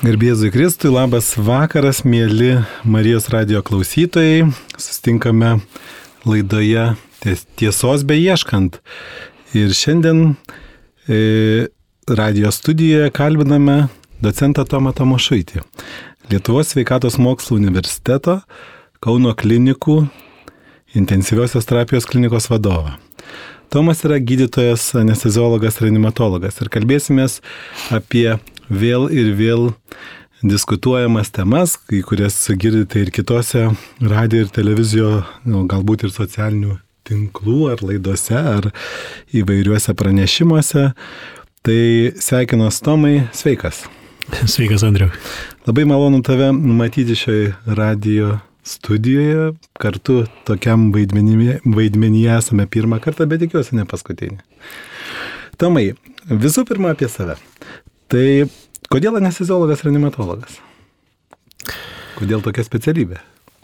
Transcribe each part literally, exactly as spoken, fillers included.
Garbėzui Kristui, labas vakaras, mėly Marijos radijo klausytojai. Sustinkame laidoje Tiesos beieškant. Ir šiandien e, radijo studijoje kalbiname docentą Tomą Tamošaitį, Lietuvos sveikatos mokslų universiteto Kauno klinikų intensyviosios terapijos klinikos vadovą. Tomas yra gydytojas, anesteziologas, reanimatologas ir kalbėsimės apie vėl ir vėl diskutuojamas temas, kai kurias girdite ir kitose radijo ir televizijo, galbūt ir socialinių tinklų ar laidose ar įvairiuose pranešimuose. Tai sveikinos Tomai, sveikas. Sveikas, Andriau. Labai malonu tave matyti šioje radijo studijoje, kartu tokiam vaidmenyje, vaidmenyje esame pirmą kartą, bet tikiuosi ne paskutinį. Tomai, visų pirma apie save. Tai kodėl anesteziologas, reanimatologas? Kodėl tokia specialybė?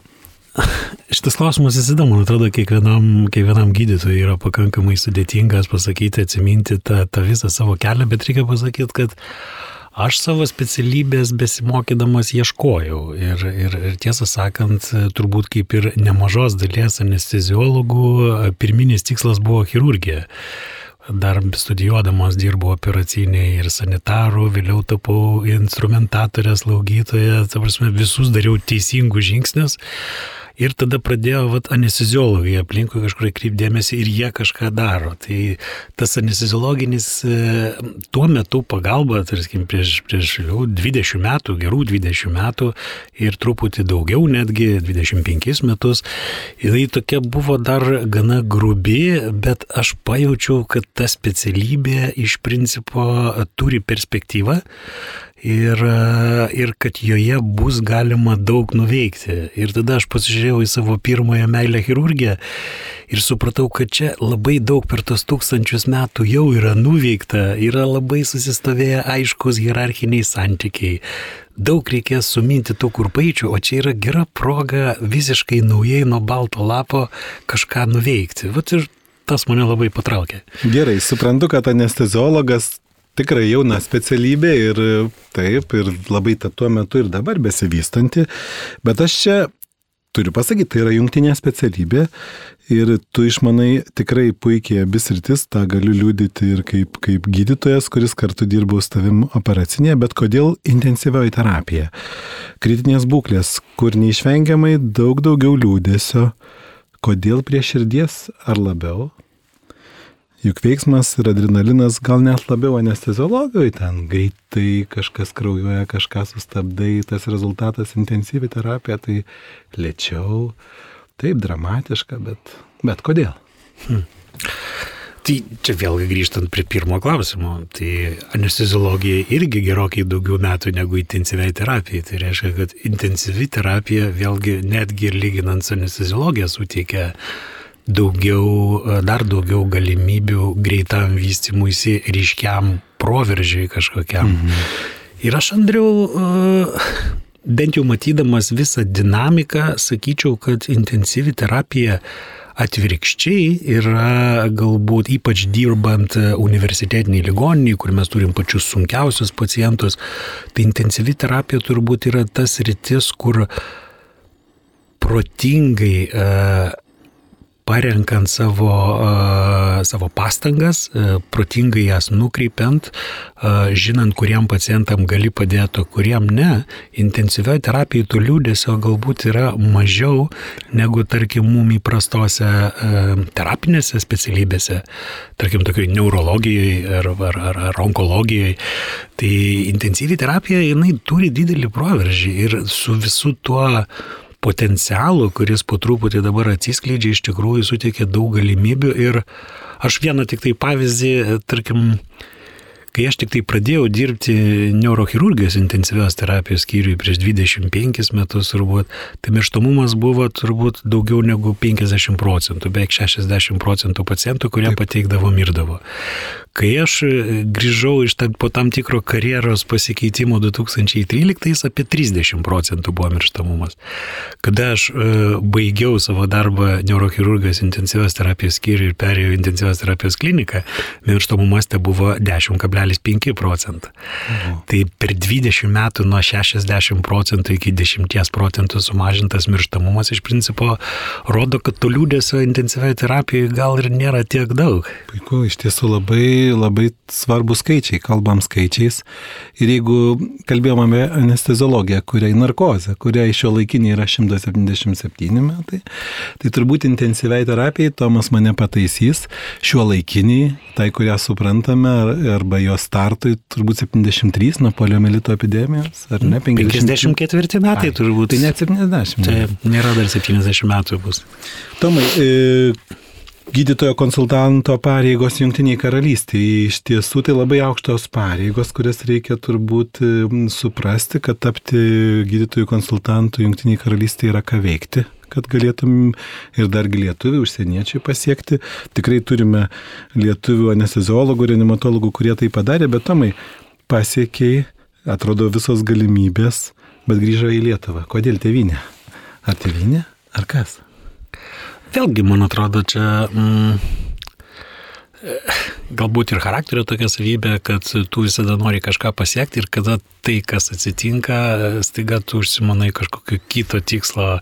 Šitas klausimas įsidomu, man atrodo, kiekvienam, kiekvienam gydytojui yra pakankamai sudėtingas pasakyti, atsiminti tą, tą visą savo kelią, bet reikia pasakyti, kad aš savo specialybės besimokydamas ieškojau ir, ir, ir tiesą sakant, turbūt kaip ir nemažos dalies anesteziologų, pirminis tikslas buvo chirurgija. Dar studijuodamas dirbau operacinėje ir sanitarų, vėliau tapau instrumentatorė, slaugytoja, ta prasme, visus dariau teisingus žingsnius. Ir tada pradėjo vat, anesteziologai aplinkui kažkur kreipdėmėsi ir jie kažką daro. Tai tas anesteziologinis tuo metu pagalba, tarkim, prieš, prieš jau dvidešimt metų, gerų dvidešimt metų ir truputį daugiau, netgi dvidešimt penkis metus, jinai tokia buvo dar gana grubi, bet aš pajaučiau, kad ta specialybė iš principo turi perspektyvą. Ir, ir kad joje bus galima daug nuveikti. Ir tada aš pasižiūrėjau į savo pirmąją meilę chirurgiją ir supratau, kad čia labai daug per tos tūkstančius metų jau yra nuveikta, yra labai susistovėję aiškus hierarchiniai santykiai. Daug reikės suminti tų kurpaičių, o čia yra gera proga visiškai naujai nuo balto lapo kažką nuveikti. Vat ir tas mane labai patraukė. Gerai, suprantu, kad anesteziologas tikrai jauna specialybė ir taip, ir labai ta tuo metu ir dabar besivystanti, bet aš čia turiu pasakyti, tai yra jungtinė specialybė ir tu išmanai tikrai puikiai abis sritis, tą galiu liudyti ir kaip, kaip gydytojas, kuris kartu dirbau su tavim operacinėje, bet kodėl intensyvioji terapija? Kritinės būklės, kur neišvengiamai daug daugiau liūdesio, kodėl prie širdies ar labiau? Juk veiksmas ir adrenalinas gal net labiau anesteziologijai, ten greitai kažkas kraujuoja, kažką sustabdai, tas rezultatas intensyvi terapija, tai lėčiau, taip dramatiška, bet, bet kodėl? Hmm. Tai čia vėlgi grįžtant prie pirmo klausimo, tai anesteziologija irgi gerokai daugiau metų negu intensyviai terapijai. Tai reiškia, kad intensyvi terapija vėlgi netgi ir lyginant su anesteziologija suteikia daugiau, dar daugiau galimybių greitam vystymuisi, ryškiam proveržiai kažkokiam. Mhm. Ir aš, Andriau, bent jau matydamas visą dinamiką, sakyčiau, kad intensyvi terapija atvirkščiai yra galbūt ypač dirbant universitetiniai ligoniniai, kur mes turim pačius sunkiausius pacientus, tai intensyvi terapija turbūt yra tas rytis, kur protingai uh, parenkant savo, uh, savo pastangas, uh, protingai jas nukreipiant, uh, žinant, kuriem pacientam gali padėti, o kuriem ne, intensyvioje terapijoje tų liūdesio galbūt yra mažiau negu, tarkim, mum įprastose uh, terapinėse specialybėse, tarkim, tokiai neurologijai ar, ar, ar, ar onkologijai. Tai intensyvi terapija, jinai turi didelį proveržį ir su visu tuo potencialų, kuris po truputį dabar atsiskleidžia, iš tikrųjų suteikia daug galimybių ir aš vieną tik tai pavyzdį, tarkim, kai aš tik tai pradėjau dirbti neurochirurgijos intensyvios terapijos skyriui prieš dvidešimt penkis metus turbūt, tai mirštamumas buvo turbūt daugiau negu penkiasdešimt procentų, beveik šešiasdešimt procentų pacientų, kurie Taip. pateikdavo mirdavo. Kai aš grįžau iš tam, po tam tikro karjeros pasikeitimo du tūkstančiai tryliktais, apie trisdešimt procentų buvo mirštamumas. Kada aš uh, baigiau savo darbą neurochirurgijos intensyvios terapijos skyrių ir perėjau intensyvios terapijos kliniką, mirštamumas te buvo dešimt kablelis penki procentų. Mhm. Tai per dvidešimt metų nuo šešiasdešimt procentų iki dešimt procentų sumažintas mirštamumas iš principo rodo, kad to liūdesio intensyvioje terapijoje gal ir nėra tiek daug. Puiku, iš tiesų labai labai svarbus skaičiai, kalbam skaičiais. Ir jeigu kalbėjom apie anesteziologiją, kuriai narkozę, kuriai šio laikiniai yra šimtas septyniasdešimt septyni metai, tai turbūt intensyviai terapijai, Tomas mane pataisys, šio laikiniai, tai kurią suprantame, arba jo startui, turbūt septyniasdešimt trys nuo poliomielito epidemijos, ar ne? penkiasdešimt ketvirti metai Ai, turbūt. Tai net septyniasdešimt. Tai nėra dar septyniasdešimt metų bus. Tomai, e... gydytojo konsultanto pareigos Jungtinėje karalystėje. Iš tiesų tai labai aukštos pareigos, kurias reikia turbūt suprasti, kad tapti gydytojų konsultantų Jungtinėje karalystėje yra ką veikti, kad galėtum ir dargi lietuvių, užsieniečiai pasiekti. Tikrai turime lietuvių anesteziologų, reanimatologų, kurie tai padarė, bet Tomai pasiekiai, atrodo visos galimybės, bet grįžo į Lietuvą. Kodėl tėvynė? Ar tėvynė? Ar kas? Vėlgi, man atrodo, čia mm, galbūt ir charakterio tokia savybė, kad tu visada nori kažką pasiekti ir kada tai, kas atsitinka, staiga tu užsimanai kažkokio kito tikslo,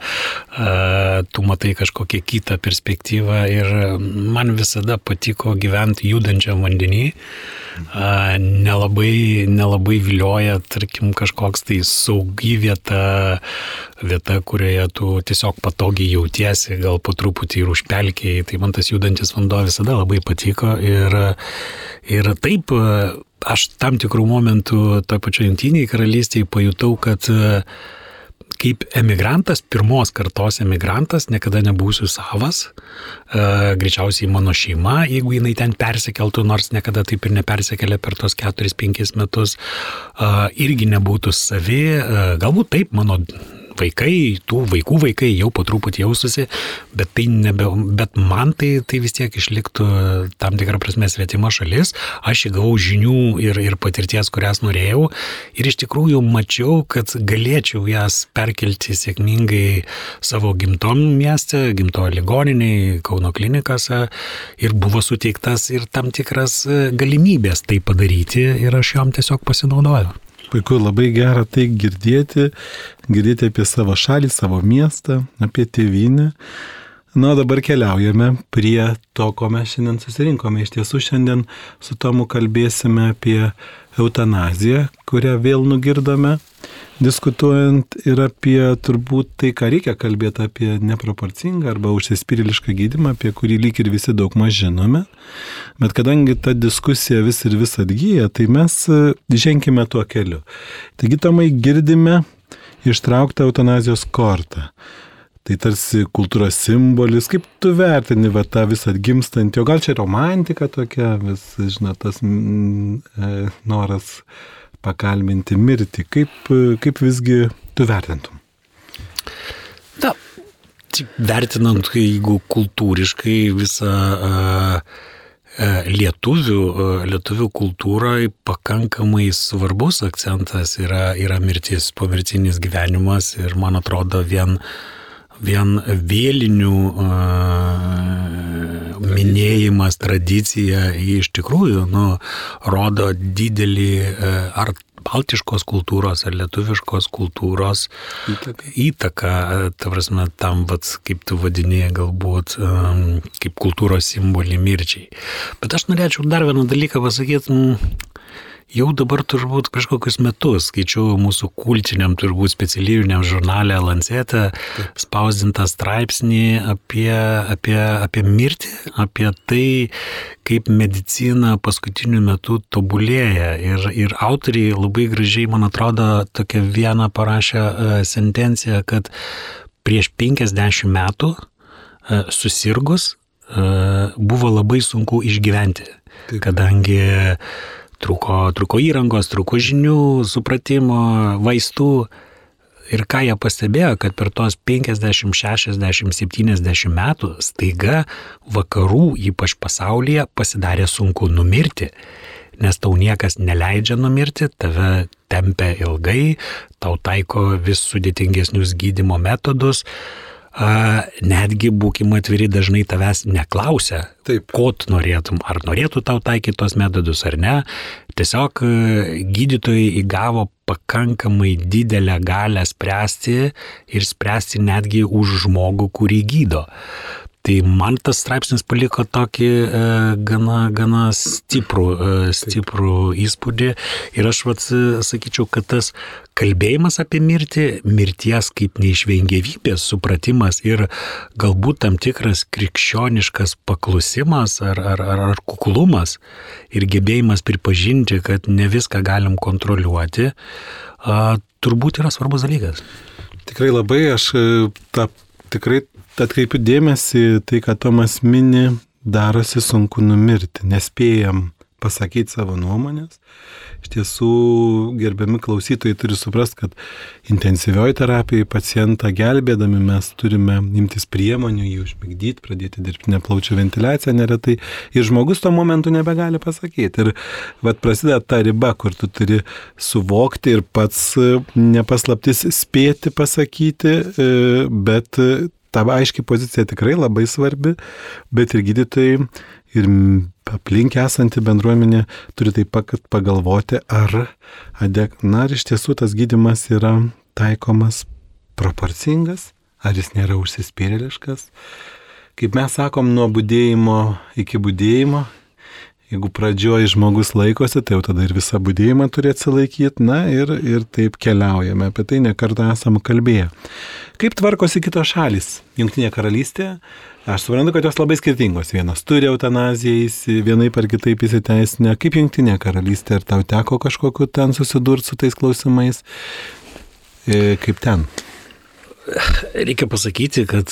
tu matai kažkokią kitą perspektyvą ir man visada patiko gyventi judančiam vandenį. Nelabai, nelabai vilioja, tarkim, kažkoks tai saugi vieta, vieta, kurioje tu tiesiog patogiai jautiesi, gal po truputį ir užpelkiai. Tai man tas judantis vanduo visada labai patiko ir, ir taip aš tam tikrų momentų toje pačioje Jungtinėje karalystėje pajutau, kad kaip emigrantas, pirmos kartos emigrantas, niekada nebūsiu savas, e, greičiausiai mano šeima, jeigu jinai ten persikeltų, nors niekada taip ir nepersikėlė per tos keturis penkis metus, e, irgi nebūtų savi, e, galbūt taip mano vaikai, tų vaikų vaikai jau po truputį jaustusi, bet, tai nebe, bet man tai, tai vis tiek išliktų tam tikrą prasme svetima šalis. Aš įgavau žinių ir, ir patirties, kurias norėjau ir iš tikrųjų mačiau, kad galėčiau jas perkelti sėkmingai savo gimtom mieste, gimtoje ligoninėje, Kauno klinikose ir buvo suteiktas ir tam tikras galimybės tai padaryti ir aš jom tiesiog pasinaudojau. Puiku, labai gera tai girdėti, girdėti apie savo šalį, savo miestą, apie tėvynę. Na, dabar keliaujame prie to, ko mes šiandien susirinkome. Iš tiesų, šiandien su Tomu kalbėsime apie eutanaziją, kurią vėl nugirdome, diskutuojant ir apie turbūt tai, ką reikia kalbėti apie neproporcingą arba užsispyrėlišką gydymą, apie kurį lyg ir visi daug maž žinome. Bet kadangi ta diskusija vis ir vis atgyja, tai mes ženkime tuo keliu. Taigi, Tomai, girdime ištrauktą eutanazijos kortą. Tai tarsi kultūros simbolis. Kaip tu vertini va, tą visą atgimstantį, o gal čia romantika tokia, vis, žinot, tas mm, e, noras pakalbinti mirtį. Kaip, kaip visgi tu vertintum? Na, vertinant, jeigu kultūriškai visą uh, lietuvių, uh, lietuvių kultūroje pakankamai svarbus akcentas yra, yra mirtis, pomirtinis gyvenimas ir man atrodo vien Vien vėlinių uh, minėjimas, tradicija iš tikrųjų nu, rodo didelį uh, ar baltiškos kultūros, ar lietuviškos kultūros įtaką, įtaką ta prasme, tam, vat, kaip tu vadini, galbūt um, kaip kultūros simbolį mirčiai. Bet aš norėčiau dar vieną dalyką pasakyti. Mm, Jau dabar turbūt kažkokius metus skaičiau mūsų kultiniam, turbūt specialybiniam žurnale Lancete spausdintą straipsnį apie, apie, apie mirtį, apie tai, kaip medicina paskutiniu metu tobulėja. Ir, ir autoriai labai gražiai, man atrodo, tokią vieną parašę uh, sentenciją, kad prieš penkiasdešimt metų uh, susirgus uh, buvo labai sunku išgyventi, kadangi Truko, truko įrangos, truko žinių, supratimo, vaistų. Ir ką jie pastebėjo, kad per tos penkiasdešimt, šešiasdešimt, septyniasdešimt metų staiga vakarų, ypač pasaulyje, pasidarė sunku numirti. Nes tau niekas neleidžia numirti, tave tempia ilgai, tau taiko vis sudėtingesnius gydymo metodus, a, netgi būkim atviri, dažnai tavęs neklausia, Taip. Ko tu norėtum, ar norėtų tau taikyti tos metodus ar ne. Tiesiog gydytojai įgavo pakankamai didelę galę spręsti ir spręsti netgi už žmogų, kurį gydo. Tai man tas straipsnis paliko tokį e, gana, gana stiprų, e, stiprų įspūdį ir aš vat, sakyčiau, kad tas kalbėjimas apie mirtį, mirties kaip neišvengiamybės supratimas ir galbūt tam tikras krikščioniškas paklusimas ar, ar, ar, ar kuklumas ir gebėjimas pripažinti, kad ne viską galim kontroliuoti, a, turbūt yra svarbus dalykas. Tikrai labai, aš tą tikrai atkreipiu dėmesį, tai, kad Tomas mini, darosi sunku numirti, nespėjam pasakyti savo nuomonės. Iš tiesų, gerbiami klausytojai turi suprasti, kad intensyvioji terapija pacientą gelbėdami mes turime imtis priemonių, jį užmigdyti, pradėti dirbtinę plaučių ventiliaciją neretai. Ir žmogus tuo momentu nebegali pasakyti. Ir vat prasideda ta riba, kur tu turi suvokti ir pats nepaslaptis spėti pasakyti, bet ta aiški pozicija tikrai labai svarbi, bet ir gydytojai ir aplink esanti bendruomenė turi taip pat pagalvoti, ar, adek, na, ar iš tiesų tas gydymas yra taikomas proporcingas, ar jis nėra užsispyrėliškas. Kaip mes sakom, nuo budėjimo iki budėjimo, jeigu pradžioje žmogus laikosi, tai jau tada ir visą budėjimą turi atsilaikyti, na ir, ir taip keliaujame. Apie tai nekartą esame kalbėję. Kaip tvarkosi kitos šalys? Jungtinė karalystė, aš suprantu, kad jos labai skirtingos. Vienos turi eutanaziją, vienaip ar kitaip įsiteisinę. Kaip Jungtinė karalystė, ar tau teko kažkokiu ten susidurti su tais klausimais? E, kaip ten? Reikia pasakyti, kad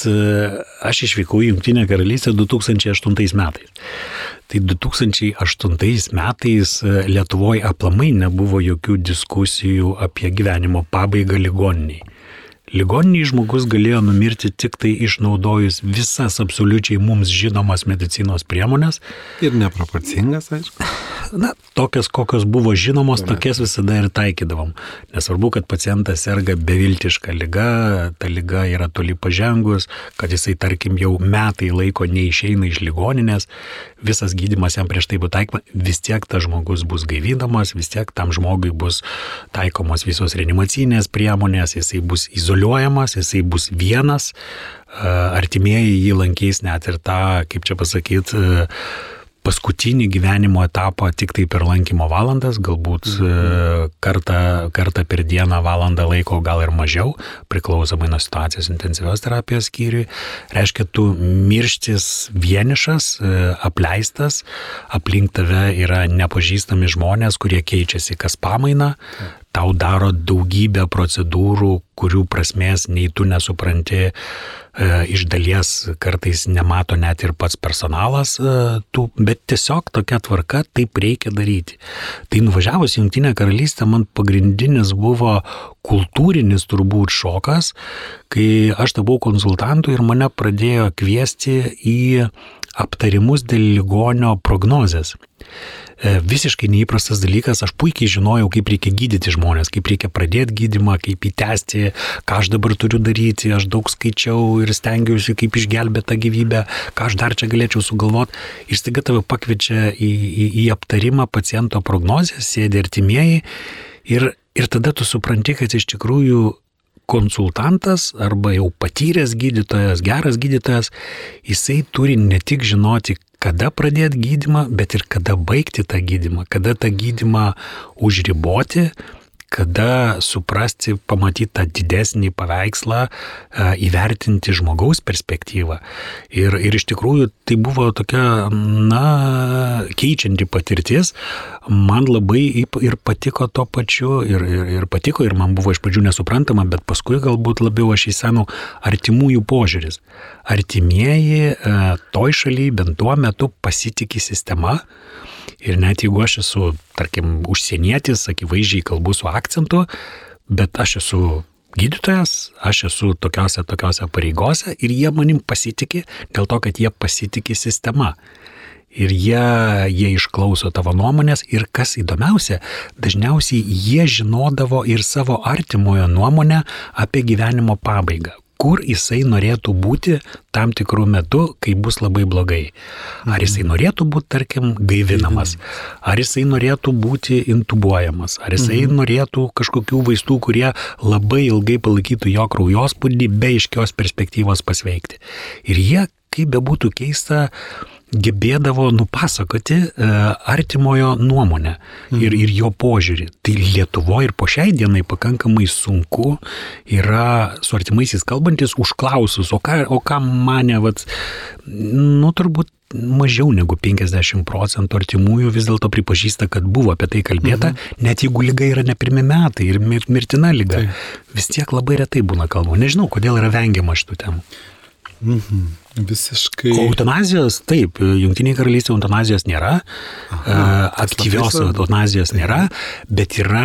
aš išvykau į Jungtinę karalystę du tūkstančiai aštuntais metais. Tai du tūkstančiai aštuntais metais Lietuvoje aplamai nebuvo jokių diskusijų apie gyvenimo pabaigą ligoniniai. Ligoniniai žmogus galėjo numirti tik tai išnaudojus visas absoliučiai mums žinomas medicinos priemonės. Ir neproporcingas, aišku. Na, tokias, kokios buvo žinomos, tokias visada ir taikydavom. Nesvarbu, kad pacientas serga beviltiška liga, ta liga yra toli pažengus, kad jisai, tarkim, jau metai laiko neišeina iš ligoninės, visas gydymas jam prieš tai buvo taikoma, vis tiek tas žmogus bus gaivinamas, vis tiek tam žmogui bus taikomos visos reanimacinės priemonės, jisai bus izoliuojamas, jisai bus vienas, artimieji jį lankys net ir tą, kaip čia pasakyti, paskutinį gyvenimo etapą tik tai per lankymo valandas, galbūt mhm. kartą, kartą per dieną valandą laiko, gal ir mažiau, priklausomai nuo situacijos intensyvios terapijos skyriui. Reiškia, tu mirštis vienišas, apleistas, aplink tave yra nepažįstami žmonės, kurie keičiasi kas pamainą, tau daro daugybę procedūrų, kurių prasmės nei tu nesupranti, e, iš dalies kartais nemato net ir pats personalas, e, tu, bet tiesiog tokia tvarka, taip reikia daryti. Tai nuvažiavus į Jungtinę karalystę, man pagrindinis buvo kultūrinis turbūt šokas, kai aš tapau konsultantu ir mane pradėjo kviesti į aptarimus dėl ligonio prognozės. Visiškai neįprastas dalykas, aš puikiai žinojau, kaip reikia gydyti žmonės, kaip reikia pradėti gydymą, kaip įtęsti, ką aš dabar turiu daryti, aš daug skaičiau ir stengiausi, kaip išgelbėti tą gyvybę, ką aš dar čia galėčiau sugalvoti. Ir staiga tave pakviečia į, į, į aptarimą paciento prognozės, sėdi artimieji ir, ir tada tu supranti, kad iš tikrųjų konsultantas arba jau patyręs gydytojas, geras gydytojas, jisai turi ne tik žinoti, kada pradėti gydymą, bet ir kada baigti tą gydymą, kada tą gydymą užriboti, kada suprasti, pamatyti tą didesnį paveikslą, įvertinti žmogaus perspektyvą. Ir, ir iš tikrųjų tai buvo tokia, na, keičianti patirtis. Man labai ir patiko to pačiu, ir, ir, ir patiko, ir man buvo iš pradžių nesuprantama, bet paskui galbūt labiau aš įsenau artimųjų požiūris. Artimieji toj šaly bent tuo metu pasitiki sistema. Ir net jeigu aš esu, tarkim, užsienietis, akivaizdžiai kalbu su akcentu, bet aš esu gydytojas, aš esu tokiose, tokiose pareigose ir jie manim pasitikė dėl to, kad jie pasitikė sistema. Ir jie, jie išklauso tavo nuomonės ir kas įdomiausia, dažniausiai jie žinodavo ir savo artimojo nuomonę apie gyvenimo pabaigą, kur jisai norėtų būti tam tikrų metu, kai bus labai blogai. Ar jisai norėtų būti, tarkim, gaivinamas, ar jisai norėtų būti intubuojamas, ar jisai mhm. norėtų kažkokių vaistų, kurie labai ilgai palaikytų jo kraujospūdį be aiškios perspektyvos pasveikti. Ir jie, kaip bebūtų keista, gebėdavo nupasakoti e, artimojo nuomonę ir, ir jo požiūrį. Tai Lietuvoje ir po šiai dienai pakankamai sunku yra su artimaisiais kalbantis užklausus, o ką, o ką mane, vat, nu turbūt mažiau negu penkiasdešimt procentų artimųjų vis dėlto pripažįsta, kad buvo apie tai kalbėta, mhm. net jeigu lyga yra ne pirmi metai ir mir, mirtina lyga, tai vis tiek labai retai būna kalbama. Nežinau, kodėl yra vengiama šitų temų. Mhm. Visiškai. O eutanazijos, taip, Jungtinėje karalystėje eutanazijos nėra, Aha, aktyvios eutanazijos nėra, bet yra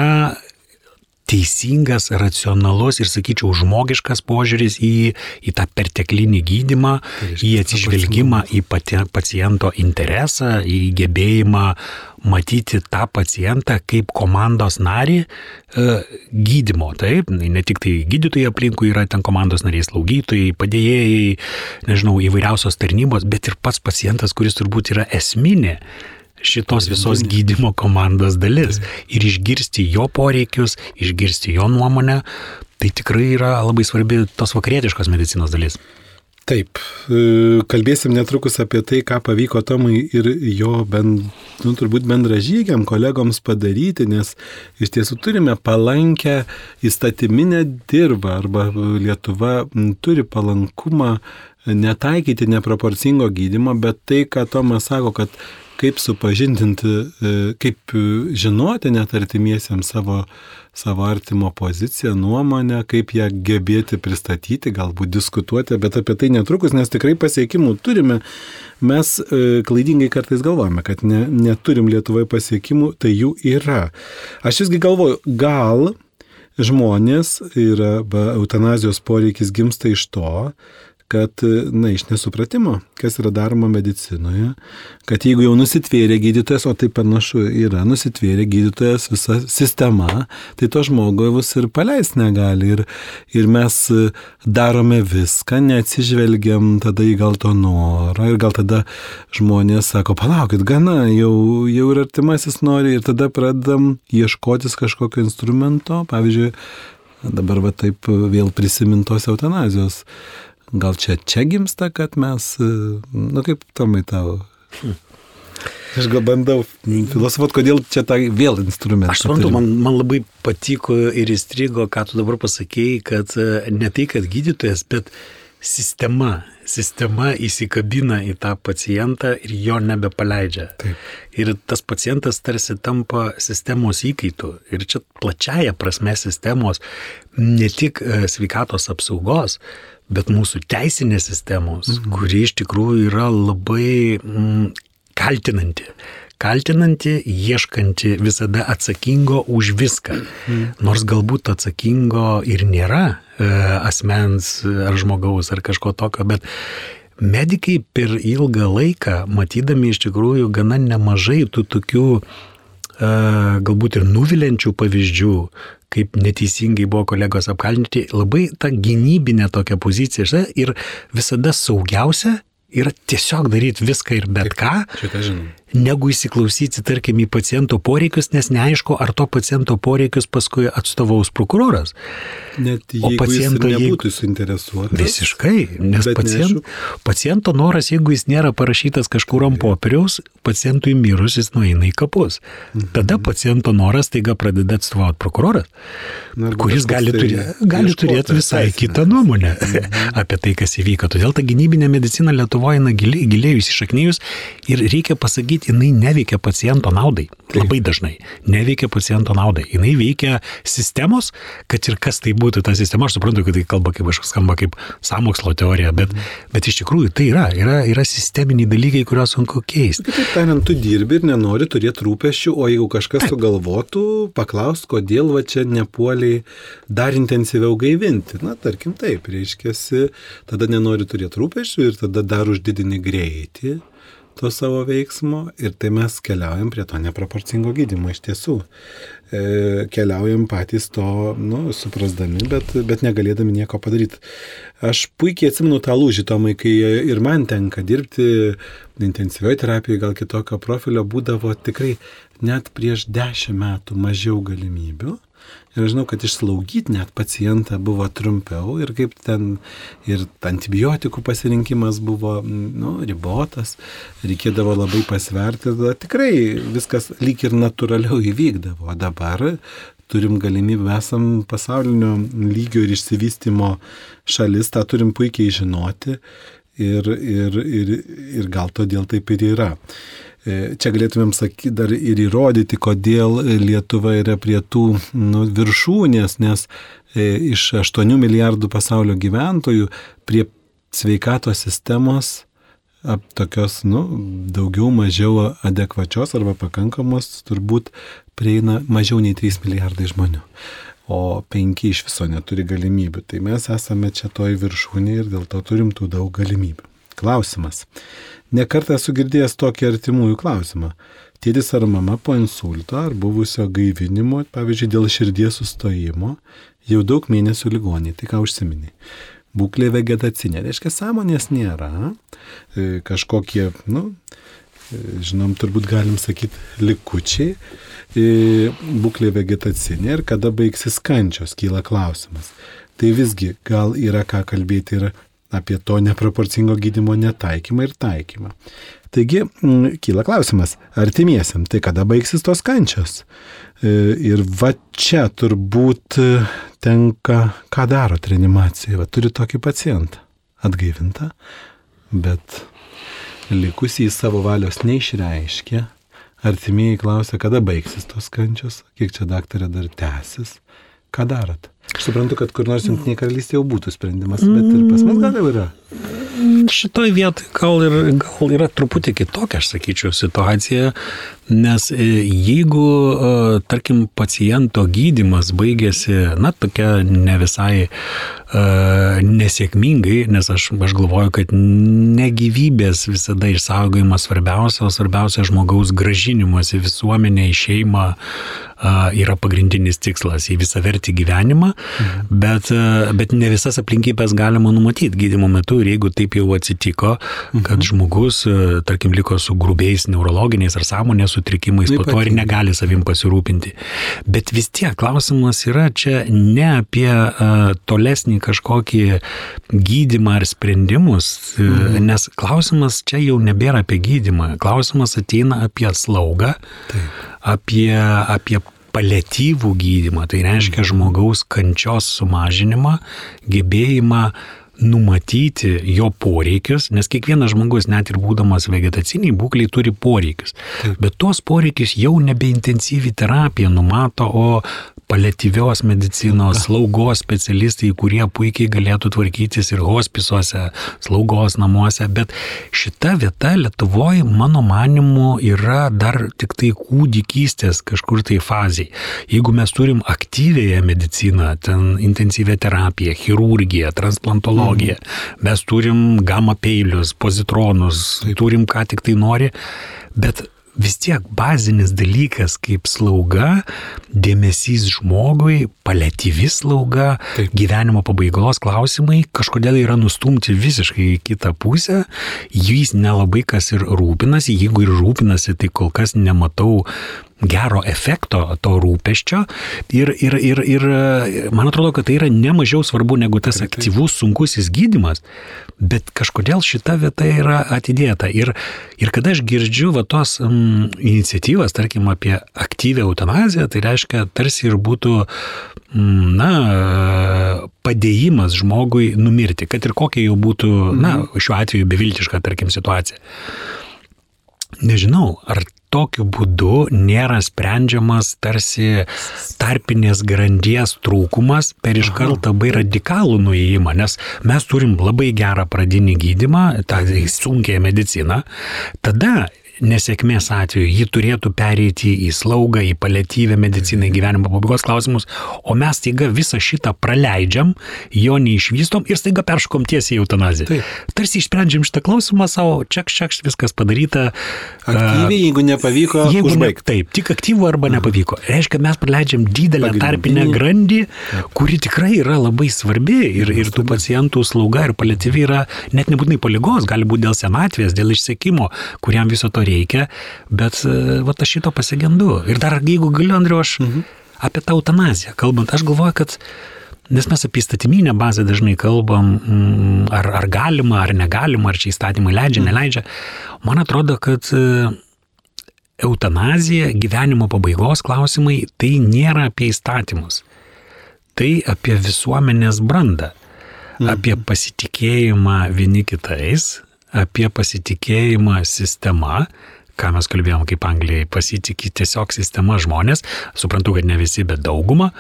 teisingas, racionalus ir, sakyčiau, žmogiškas požiūris į, į tą perteklinį gydymą, į atsižvelgimą į pati, paciento interesą, į gebėjimą matyti tą pacientą kaip komandos narį e, gydymo. Taip, ne tik tai gydytojai aplinkui yra ten komandos nariai, slaugytojai, padėjėjai, nežinau, įvairiausios tarnybos, bet ir pats pacientas, kuris turbūt yra esminė šitos visos gydymo komandos dalis. Ir išgirsti jo poreikius, išgirsti jo nuomonę, tai tikrai yra labai svarbi tos vakarietiškos medicinos dalis. Taip, kalbėsim netrukus apie tai, ką pavyko Tomui ir jo bend, nu, turbūt bendražygiam kolegoms padaryti, nes iš tiesų turime palankę įstatyminę dirvą, arba Lietuva turi palankumą netaikyti neproporcingo gydymo, bet tai, ką Tomas sako, kad kaip supažindinti, kaip žinoti net artimiesiems savo, savo artimo poziciją, nuomonę, kaip ją gebėti pristatyti, galbūt diskutuoti, bet apie tai netrukus, nes tikrai pasiekimų turime. Mes klaidingai kartais galvojame, kad ne, neturim Lietuvoje pasiekimų, tai jų yra. Aš visgi galvoju, gal žmonės yra, eutanazijos poreikis gimsta iš to, kad, na, iš nesupratimo, kas yra daroma medicinoje, kad jeigu jau nusitviėrė gydytojas, o tai panašu yra, nusitviėrė gydytojas visa sistema, tai to žmogus ir paleis negali. Ir, ir mes darome viską, neatsižvelgiam tada į gal to norą, ir gal tada žmonės sako, palaukit, gana, jau, jau ir artimasis nori, ir tada pradedam ieškotis kažkokio instrumento, pavyzdžiui, dabar va taip vėl prisimintos eutanazijos. Gal čia čia gimsta, kad mes, nu kaip Tomai tavo. Hmm. Aš gal bandau filosofuoti, kodėl čia tą vėl instrumentą. Aš suprantu, man, man labai patiko ir įstrigo, ką tu dabar pasakėjai, kad ne tai, kad gydytojas, bet sistema, sistema įsikabina į tą pacientą ir jo nebepaleidžia. Taip. Ir tas pacientas tarsi tampa sistemos įkaitu. Ir čia plačiaja prasme sistemos, ne tik sveikatos apsaugos, bet mūsų teisinės sistemos, mhm. kuri iš tikrųjų yra labai mm, kaltinanti. Kaltinanti, ieškanti visada atsakingo už viską. Mhm. Nors galbūt atsakingo ir nėra e, asmens ar žmogaus ar kažko tokio, bet medikai per ilgą laiką, matydami iš tikrųjų gana nemažai tų tokių e, galbūt ir nuviliančių pavyzdžių, kaip neteisingai buvo kolegos apkaltinti, labai ta gynybinė tokia pozicija ir visada saugiausia yra tiesiog daryti viską ir bet ką, negu įsiklausyti, tarkim, į paciento poreikius, nes neaišku, ar to paciento poreikius paskui atstovaus prokuroras. Net jeigu paciento, jis nebūtų suinteresuotas. Visiškai, nes pacient, paciento noras, jeigu jis nėra parašytas kažkur ant popieriaus, pacientui mirus jis nueina į kapus. Mhm. Tada paciento noras taiga pradeda atstovauti prokuroras, Na, kuris gali, turė, gali turėti visai kitą nuomonę mhm. apie tai, kas įvyko. Todėl ta gynybinė medicina Lietuvoje giliai, giliai įsišaknijus ir reikia pasakyti, pasakyti, jinai neveikia paciento naudai. Taip. Labai dažnai. Neveikia paciento naudai. Jinai veikia sistemos, kad ir kas tai būtų ta sistema. Aš suprantu, kad tai kalba kaip kažkas skamba kaip sąmokslo teorija, bet, bet iš tikrųjų tai yra. Yra, yra sisteminiai dalykai, kuriuos sunku keisti. Kitaip tariant, tu dirbi ir nenori turėti rūpesčių, o jeigu kažkas Taip. Sugalvotų, paklaus, kodėl va čia nepuoliai dar intensyviau gaivinti. Na, tarkim taip, reiškiasi, tada nenori turėti rūpesčių ir tada dar uždidini greitį to savo veiksmo ir tai mes keliaujam prie to neproporcingo gydymo iš tiesų. E, keliaujam patys to, nu, suprasdami, bet, bet negalėdami nieko padaryti. Aš puikiai atsimenu tą lūžį, Tomai, kai ir man tenka dirbti intensyvioje terapijoje, gal kitokio profilio, būdavo tikrai net prieš dešimt metų mažiau galimybių. Ir žinau, kad išslaugyti net pacientą buvo trumpiau ir kaip ten ir antibiotikų pasirinkimas buvo nu, ribotas, reikėdavo labai pasverti, tada tikrai viskas lyg ir natūraliau įvykdavo. O dabar turim galimybę, esam pasaulinio lygio ir išsivystimo šalis, tą turim puikiai žinoti ir, ir, ir, ir gal todėl taip ir yra. Čia galėtumėm sakyti dar ir įrodyti, kodėl Lietuva yra prie tų nu, viršūnės, nes e, iš aštuonių milijardų pasaulio gyventojų prie sveikatos sistemos ap, tokios nu, daugiau mažiau adekvačios arba pakankamos turbūt prieina mažiau nei trys milijardai žmonių. O penki iš viso neturi galimybių. Tai mes esame čia toj viršūnėje ir dėl to turim tų daug galimybių. Klausimas. Nekartą esu girdėjęs tokį artimųjų klausimą. Tėtis ar mama po insulto ar buvusio gaivinimo, pavyzdžiui, dėl širdies sustojimo, jau daug mėnesių ligoniai, tai ką užsiminė. Būklė vegetacinė, reiškia sąmonės nėra, kažkokie, nu, žinom, turbūt galim sakyti, likučiai, būklė vegetacinė ir kada baigsis kančios, kyla klausimas. Tai visgi gal yra ką kalbėti ir apie to neproporcingo gydymo netaikymą ir taikymą. Taigi, m, kyla klausimas, artimiesiam, tai kada baigsis tos kančios? E, ir va čia turbūt tenka, ką daro reanimacija. Va, turi tokį pacientą, atgaivintą, bet likusį į savo valios neišreiškia. Artimieji klausia, kada baigsis tos kančios, kiek čia daktarė dar tęsis. Ką darot? Aš suprantu, kad kur nors Jungtinėje karalystėje jau būtų sprendimas, bet ir pas mus gal jau yra. Šitoj vietoj gal, ir, gal yra truputį kitokia, aš sakyčiau, situacija, nes jeigu, tarkim, paciento gydymas baigėsi, na, tokia ne visai uh, nesėkmingai, nes aš, aš galvoju, kad ne gyvybės visada išsaugojimas svarbiausia, o svarbiausia žmogaus grąžinimas į visuomenę, į šeimą uh, yra pagrindinis tikslas, į visą vertį gyvenimą, mhm. bet, uh, bet ne visas aplinkybės galima numatyti gydymo metu ir jeigu taip jau atsitiko, kad mhm. žmogus, uh, tarkim, liko su grubiais neurologiniais ar sąmonės sutrikimais, po to ir negali savim pasirūpinti. Bet vis tiek klausimas yra čia ne apie uh, tolesnį kažkokį gydymą ar sprendimus, mhm. nes klausimas čia jau nebėra apie gydymą, klausimas ateina apie slaugą, Taip. apie, apie paliatyvų gydymą, tai reiškia žmogaus kančios sumažinimą, gebėjimą numatyti jo poreikius, nes kiekvienas žmogus, net ir būdamas vegetaciniai būkliai, turi poreikius. Taip. Bet tos poreikius jau nebe intensyvi terapija numato, o paliatyvios medicinos, slaugos specialistai, kurie puikiai galėtų tvarkytis ir hospisuose, slaugos namuose, bet šita vieta Lietuvoje, mano manimu, yra dar tik tai kūdikystės kažkur tai fazėje. Jeigu mes turim aktyvėją mediciną, ten intensyvę terapiją, chirurgiją, transplantologiją, mm. mes turim gamma peilius, pozitronus, turim ką tik tai nori, bet vis tiek bazinis dalykas kaip slauga, dėmesys žmogui, paliatyvi slauga, Taip. Gyvenimo pabaigos klausimai kažkodėl yra nustumti visiškai į kitą pusę, jais nelabai kas ir rūpinasi, jeigu ir rūpinasi, tai kol kas nematau gero efekto to rūpesčio ir, ir, ir, ir man atrodo, kad tai yra nemažiau svarbu negu tas aktyvus, sunkusis gydymas, bet kažkodėl šita vieta yra atidėta. Ir, ir kada aš girdžiu va tos mm, iniciatyvas, tarkim, apie aktyvią eutanaziją, tai reiškia tarsi ir būtų mm, na, padėjimas žmogui numirti, kad ir kokia jau būtų, na, šiuo atveju beviltiška, tarkim, situacija. nežinau, ar tokiu būdu nėra sprendžiamas tarsi tarpinės grandies trūkumas per iš karto labai radikalų nuėjimą, nes mes turim labai gerą pradinį gydymą, tą sunkią mediciną, tada nesėkmės atveju ji turėtų pereiti į slaugą, į paliatyvę mediciną, į gyvenimo pabaigos klausimus, o mes staiga visą šitą praleidžiam, jo neišvystom ir staiga peršokom tiesiai į eutanaziją. Taip. Tarsi išsprendžiam šitą klausimą savo, ček, ček, viskas padaryta. Aktyviai, uh, jeigu nepavyko, jeigu užbaigti. Ne, taip, tik aktyvų arba Aha. nepavyko. Reiškia, mes praleidžiam didelę tarpinę grandį, kuri tikrai yra labai svarbi ir, ir tų pacientų slauga ir paliatyvi yra net nebūtinai po ligos, gali būti dėl senatvės, dėl išsekimo, kuriam viso to reikia, bet va, aš šito pasigendu. Ir dar, jeigu galiu, Andriu, aš mhm. apie tą eutanaziją kalbant, aš galvoju, kad, nes mes apie įstatyminę bazę dažnai kalbam, ar, ar galima, ar negalima, ar čia įstatymai leidžia, mhm. neleidžia, man atrodo, kad eutanazija, gyvenimo pabaigos klausimai, tai nėra apie įstatymus. Tai apie visuomenės brandą, mhm. apie pasitikėjimą vieni kitais, apie pasitikėjimą sistema, ką mes kalbėjom kaip Anglijai, pasitikė tiesiog sistema žmonės, suprantu, kad ne visi, bet dauguma,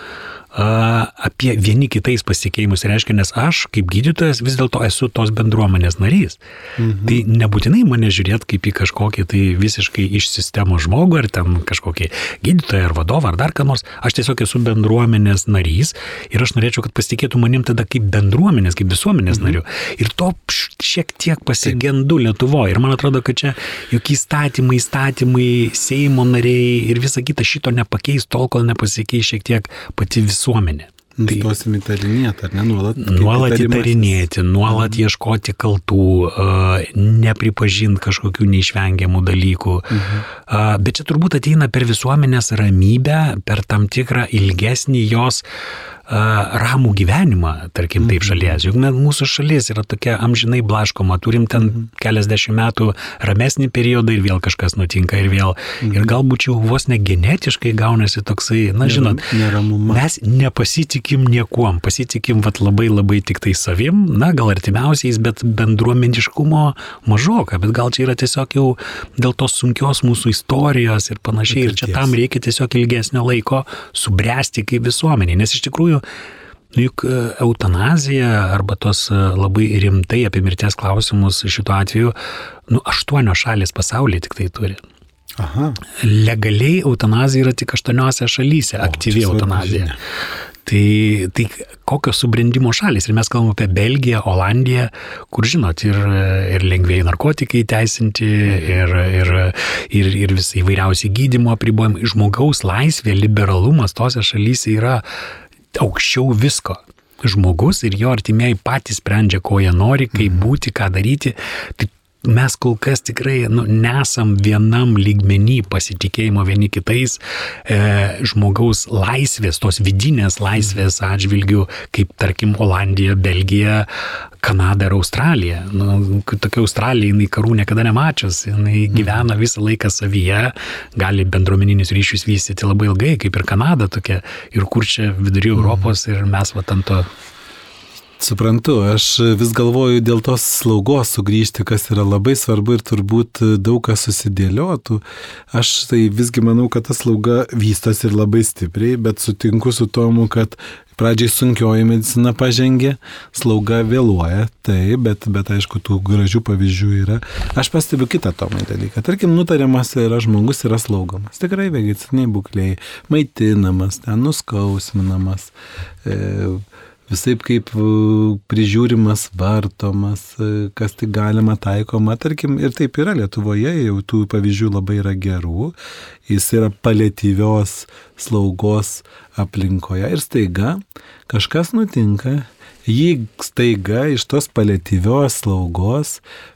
apie vieni kitais pasitikėjimus reiškia, nes aš kaip gydytojas vis dėlto esu tos bendruomenės narys. Mhm. Tai nebūtinai mane žiūrėt kaip į kažkokį tai visiškai iš sistemos žmogų, ar ten kažkokį gydytoją, ar vadovą, ar dar ką nors. Aš tiesiog esu bendruomenės narys ir aš norėčiau, kad pasitikėtų manim tada kaip bendruomenės, kaip visuomenės mhm. narių. Ir to šiek tiek pasigendu Lietuvoje. Ir man atrodo, kad čia juk įstatymai, įstatymai, Seimo nariai ir visa kita šito nepakeis tol, kol nepasikeis šiek tiek pati visuomenė. visuomenė. Nustosim įtarinėti, ar ne? Nuolat, nuolat įtarinėti, nuolat mhm. ieškoti kaltų, nepripažinti kažkokių neišvengiamų dalykų. Mhm. Bet čia turbūt ateina per visuomenės ramybę, per tam tikrą ilgesnį jos ramų gyvenimą, tarkim, taip šalies. Juk mūsų šalis yra tokia amžinai blaškoma, turim ten mhm. keliasdešimt metų ramesnį periodą ir vėl kažkas nutinka ir vėl. Mhm. Ir galbūt jau vos ne genetiškai gaunasi toksai, na žinot, neramuma. Mes nepasitikim niekuom, pasitikim vat labai labai tik tai savim, na gal artimiausiais, bet bendruomeniškumo mažoka, bet gal čia yra tiesiog jau dėl tos sunkios mūsų istorijos ir panašiai, ir čia tam reikia tiesiog ilgesnio laiko subręsti kaip visuomenė, nes iš tikrųjų juk eutanazija arba tos labai rimtai apie mirties klausimus šituo atveju, nu, aštuonios šalis pasaulyje tik tai turi. Aha. Legaliai eutanazija yra tik aštuoniose šalyse, o, aktyvi eutanazija. Tai, tai kokios subrendimo šalis? Ir mes kalbame apie Belgiją, Olandiją, kur, žinot, ir, ir lengvėjai narkotikai teisinti, ir, ir, ir, ir vis įvairiausi gydymo apribojimai. Žmogaus laisvė, liberalumas tose šalyse yra aukščiau visko. Žmogus ir jo artimieji patys sprendžia, ko jie nori, kaip būti, ką daryti. Tai mes kol kas tikrai nu, nesam vienam lygmenį pasitikėjimo vieni kitais e, žmogaus laisvės, tos vidinės laisvės atžvilgių, kaip tarkim Olandija, Belgija, Kanada ir Australija. Nu, tokia Australija, jinai karų niekada nemačius, jinai gyvena visą laiką savyje, gali bendruomeninius ryšius vystyti labai ilgai, kaip ir Kanada tokia, ir kur čia vidury Europos ir mes va ant to. Suprantu, aš vis galvoju dėl tos slaugos sugrįžti, kas yra labai svarbu ir turbūt daug kas susidėliotų. Aš tai visgi manau, kad ta slauga vystosi ir labai stipriai, bet sutinku su tomu, kad pradžiai sunkioji medicina pažengė, slauga vėluoja, tai, bet, bet aišku, tų gražių pavyzdžių yra. Aš pastebiu kitą tomai dalyką. Tarkim, nutariamas yra žmogus yra slaugomas. Tikrai vegetiniai būkliai, maitinamas, ten nuskausminamas, e, visaip kaip prižiūrimas, vartomas, kas tik galima taikoma, tarkim, ir taip yra Lietuvoje, jau tų pavyzdžių labai yra gerų, jis yra paliatyvios slaugos aplinkoje ir staiga kažkas nutinka, jį staiga iš tos paliatyvios slaugos,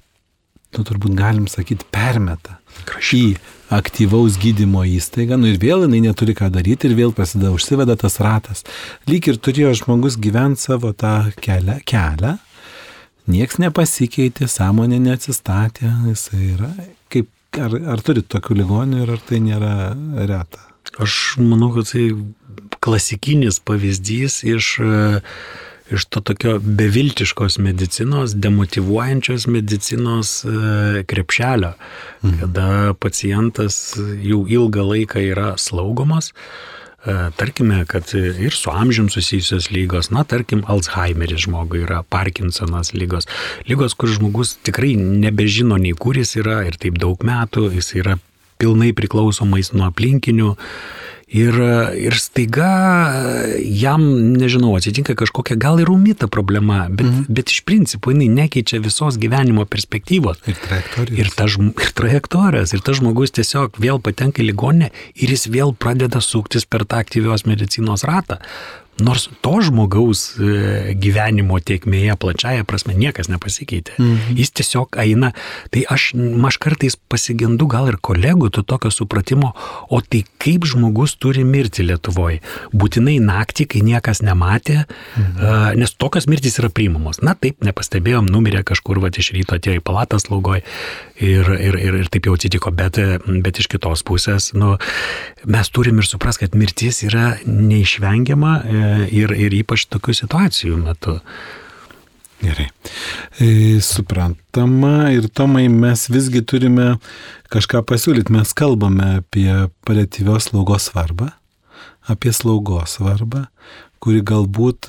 nu turbūt galim sakyti, permeta į aktyvaus gydymo įstaigą, nu ir vėl jinai neturi ką daryti ir vėl prasideda, užsiveda tas ratas. Lyg ir turėjo žmogus gyventi savo tą kelią, kelią, nieks nepasikeitė, sąmonė neatsistatė, jisai yra. Kaip, ar, ar turit tokių ligonių ir ar tai nėra reta? Aš manau, kad tai klasikinis pavyzdys iš iš to tokio beviltiškos medicinos, demotyvuojančios medicinos e, krepšelio, mhm. kada pacientas jau ilgą laiką yra slaugomas. Tarkime, kad ir su amžium susijusios lygos, na, tarkim, Alzheimeris žmogui yra, Parkinsonas lygos, lygos, kur žmogus tikrai nebežino nei kur jis yra ir taip daug metų, jis yra pilnai priklausomais nuo aplinkinių. Ir, ir staiga jam, nežinau, atsitinka kažkokia gal ir ūmi ta problema, bet, mm. bet iš principo jinai nekeičia visos gyvenimo perspektyvos. Ir trajektorijos. Ir, ta, ir trajektorijos. Ir tas žmogus tiesiog vėl patenka į ligoninę ir jis vėl pradeda suktis per tą aktyvios medicinos ratą. Nors to žmogaus gyvenimo tėkmėje plačiaja prasme niekas nepasikeitė. Mhm. Jis tiesiog eina. Tai aš, aš kartais pasigendu gal ir kolegų to tokio supratimo, o tai kaip žmogus turi mirti Lietuvoje. Būtinai naktį, kai niekas nematė, mhm. nes tokios mirtys yra priimamos. Na taip, nepastebėjom, numirė kažkur, va, iš ryto atėjo į palatą slaugoj ir, ir, ir, ir taip jau atsitiko, bet, bet iš kitos pusės, nu, mes turim ir supras, kad mirtis yra neišvengiama Ir, ir ypač tokių situacijų metu. Gerai. E, suprantama, ir Tomai, mes visgi turime kažką pasiūlyti. Mes kalbame apie paliatyvios slaugos svarbą, apie slaugos svarbą, kuri galbūt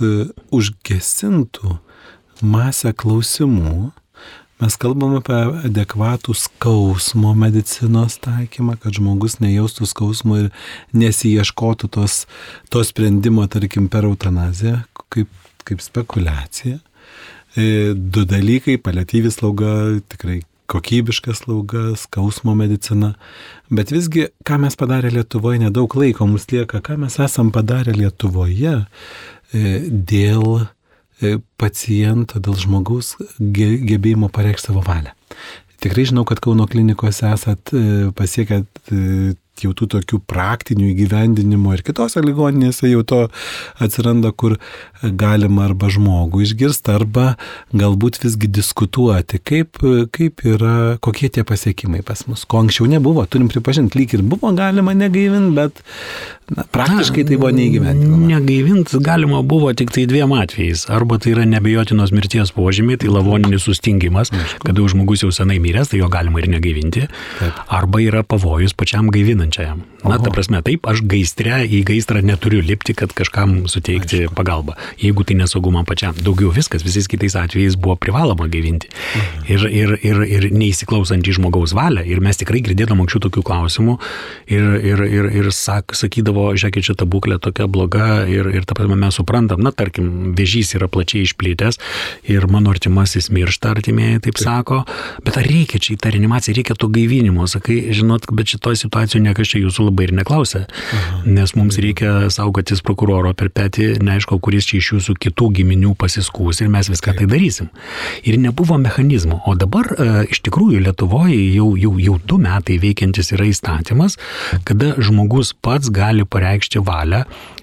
užgesintų masę klausimų. Mes kalbame apie adekvatų skausmo medicinos taikymą, kad žmogus nejaustų skausmo ir nesiieškotų tos, to sprendimo, tarkim, per eutanaziją, kaip, kaip spekulacija. E, du dalykai, paliatyvi slauga, tikrai kokybiška slauga, skausmo medicina. Bet visgi, ką mes padarė Lietuvoje, nedaug laiko mums lieka, ką mes esam padarę Lietuvoje e, dėl paciento, dėl žmogaus gebėjimo pareikšti savo valią. Tikrai žinau, kad Kauno klinikose esat pasiekę jau tų tokių praktinių įgyvendinimo ir kitose ligoninėse jau to atsiranda, kur galima arba žmogų išgirsti, arba galbūt visgi diskutuoti, kaip, kaip yra, kokie tie pasiekimai pas mus. Ko anksčiau nebuvo, turim pripažinti, lyg ir buvo galima negaivinti, bet na, praktiškai tai buvo neįgyvendinama. Negaivinti galima buvo tik tai dviem atvejais. Arba tai yra neabejotinos mirties požymiai, tai lavoninis sustingimas, kada žmogus jau senai miręs, tai jo galima ir negaivinti. Taip. Arba yra pavojus pačiam gaivinančiam. Na, ta prasme, taip, aš gaistre į gaisrą neturiu lipti, kad kažkam suteikti Aišku. pagalbą. Jeigu tai nesaugu man pačiam. Daugiau viskas, visais kitais atvejais buvo privaloma gaivinti. Mhm. Ir, ir, ir, ir neįsiklausant į žmogaus valią. Ir mes tikrai girdėdom anksčiau tokių klausimų. Ir, ir, ir, ir sak, sakydavo, žiūrėkit, šita būklė tokia bloga. Ir, ir ta prasme, mes suprantam, na, tarkim, vėžys yra plačiai išplitęs. Ir mano artimasis miršta, artimieji taip, taip sako. Bet ar reikia čia į tą reanimaciją, reikia to gaivinimo? Sakai, žinot, bet šitoje situacijoje niekas čia jūsų labai ir neklausia, Aha. nes mums reikia saugotis prokuroro per petį, neaišku, kuris čia iš jūsų kitų giminių pasiskūs ir mes viską tai darysim. Ir nebuvo mechanizmo. O dabar e, iš tikrųjų Lietuvoje jau, jau, jau du metai veikiantis yra įstatymas, kada žmogus pats gali pareikšti valią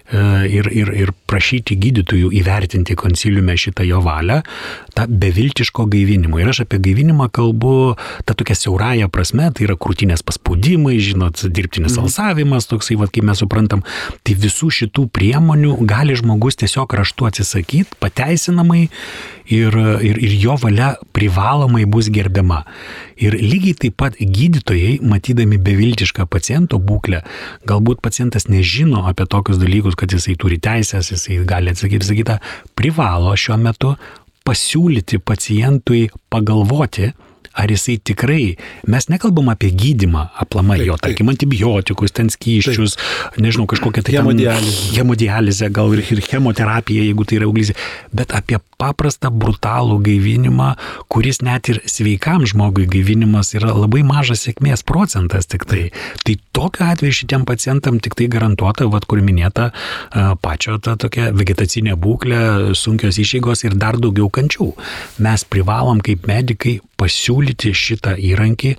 ir, ir, ir prašyti gydytojų įvertinti konsiliume šitą jo valią, tą beviltiško gaivinimo. Ir aš apie gaivinimą kalbu tą tokią siaurąją prasme, tai yra krūtinės paspaudimai, žinot, dirbtinis mhm. alsavimas, toksai, vat, kaip mes suprantam, tai visų šitų priemonių gali žmogus tiesiog raštu atsisakyti, pateisinamai ir, ir, ir jo valia privalomai bus gerbiama. Ir lygiai taip pat gydytojai, matydami beviltišką paciento būklę, galbūt pacientas nežino apie tokius dalykus, kad jisai turi teisės, jisai gali atsakyti, sakytą, privalo šiuo metu pasiūlyti pacientui pagalvoti, ar jisai tikrai, mes nekalbam apie gydymą aplamai, jo, tarkim, antibiotikus, ten skysčius, taip. Nežinau, kažkokią tai hemodializę, hemodializę, gal ir, ir chemoterapiją, jeigu tai yra auglizė, bet apie paprastą, brutalų gaivinimą, kuris net ir sveikam žmogui gaivinimas yra labai mažas sėkmės procentas tik tai. Tai tokiu atveju šitiem pacientam tik tai garantuota, vat, kur minėta pačio ta tokia vegetacinė būklė, sunkios išeigos ir dar daugiau kančių. Mes privalom kaip medikai pasiūlyti šitą įrankį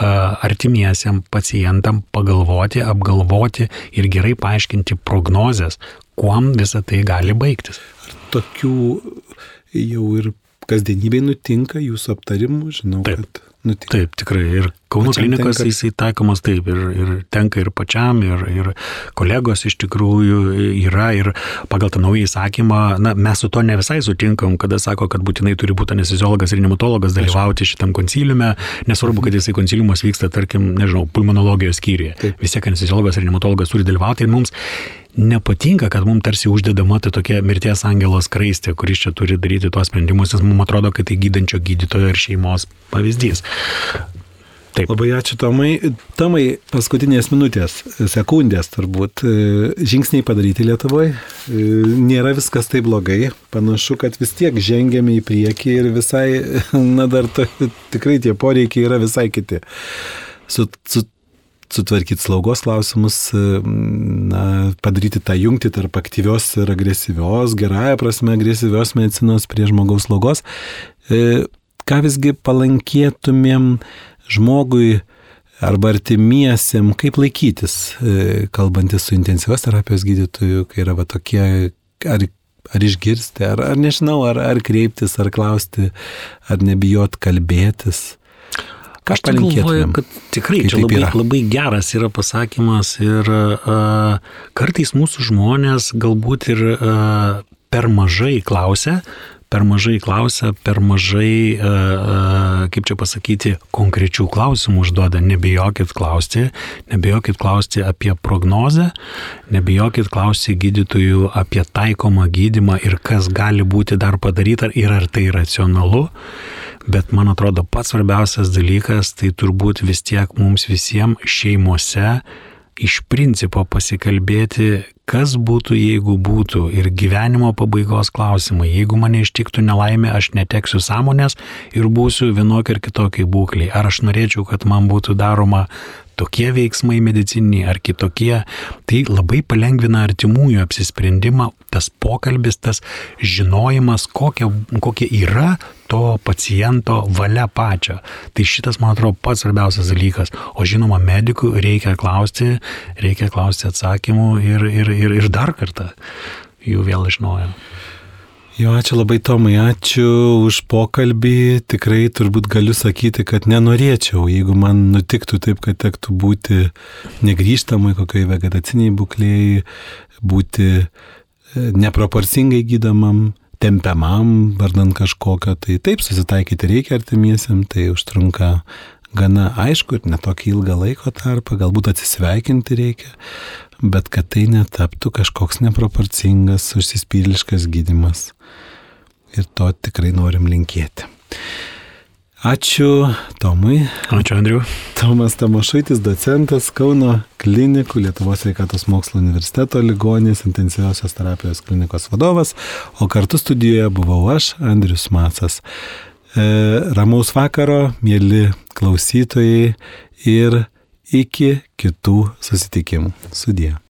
artimiesiam pacientam pagalvoti, apgalvoti ir gerai paaiškinti prognozes, kuom visa tai gali baigtis. Tokių jau ir kasdienybėje nutinka jūsų aptarimų, žinau, Taip. kad Nu, tik. Taip, tikrai. Ir Kauno klinikos tenka... jisai taikomas taip. Ir, ir tenka ir pačiam, ir, ir kolegos iš tikrųjų yra. Ir pagal tą naują įsakymą, na, mes su to ne visai sutinkam, kada sako, kad būtinai turi būti anesteziologas ir reanimatologas dalyvauti šitam konsiliume. Nesvarbu, kad jisai konsiliumas vyksta, tarkim, nežinau, pulmonologijos skyriuje. Taip. Vis tiek anesteziologas ir reanimatologas turi dalyvauti. Ir mums nepatinka, kad mums tarsi uždedama tai tokia mirties angelo skraistė, kuris čia turi daryti tuos sprendimus, nes mums atrodo, kad tai gydančio gydytojo ir šeimos pavyzdys. Taip. Labai ačiū, Tomai. Tomai, paskutinės minutės, sekundės turbūt, žingsniai padaryti Lietuvoje. Nėra viskas taip blogai. Panašu, kad vis tiek žengėme į priekį ir visai, na dar to, tikrai tie poreikiai yra visai kiti. Su, su sutvarkyti slaugos klausimus, na, padaryti tą jungtį tarp aktyvios ir agresyvios, gerąją prasme agresyvios medicinos prie žmogaus slaugos. Ką visgi palankėtumėm žmogui arba artimiesiem, kaip laikytis, kalbantis su intensyvios terapijos gydytoju, kai yra va tokie, ar, ar išgirsti, ar, ar nežinau, ar, ar kreiptis, ar klausti, ar nebijot kalbėtis. Ką aš galvoju, kad tikrai čia labai, labai geras yra pasakymas ir uh, kartais mūsų žmonės galbūt ir uh, per mažai klausia, per mažai klausia, per mažai, uh, kaip čia pasakyti, konkrečių klausimų užduoda. Nebijokit klausti, nebijokit klausti apie prognozę, nebijokit klausti gydytojų apie taikomą gydymą ir kas gali būti dar padaryta ir ar tai racionalu. Bet man atrodo, pats svarbiausias dalykas, tai turbūt vis tiek mums visiems šeimose iš principo pasikalbėti, kas būtų, jeigu būtų, ir gyvenimo pabaigos klausimai. Jeigu mane ištiktų nelaimė, aš neteksiu sąmonės ir būsiu vienokia ir kitokiai būkliai. Ar aš norėčiau, kad man būtų daroma tokie veiksmai medicininiai ar kitokie, tai labai palengvina artimųjų apsisprendimą, tas pokalbis, tas žinojimas, kokia, kokia yra to paciento valia pačio. Tai šitas, man atrodo, pats svarbiausias dalykas. O žinoma, medikų reikia klausti, reikia klausti atsakymų ir, ir, ir, ir dar kartą jų vėl iš naujo. Jo, ačiū labai, Tomai, ačiū už pokalbį. Tikrai turbūt galiu sakyti, kad nenorėčiau, jeigu man nutiktų taip, kad tektų būti negrįžtamai kokiai vegetaciniai būklėjai, būti neproporcingai gydomam, tempiamam, vardant kažkokio, tai taip susitaikyti reikia artimiesiam, tai užtrunka gana aišku ir netokį ilgą laiko tarpą, galbūt atsisveikinti reikia, bet kad tai netaptų kažkoks neproporcingas, užsispyriliškas gydymas. Ir to tikrai norim linkėti. Ačiū Tomui. Ačiū Andriu. Tomas Tamošaitis, docentas Kauno klinikų Lietuvos sveikatos mokslo universiteto ligoninės intensyviosios terapijos klinikos vadovas, o kartu studijoje buvau aš, Andrius Macas. E, ramaus vakaro, mieli klausytojai, ir iki kitų susitikimų. Sudie.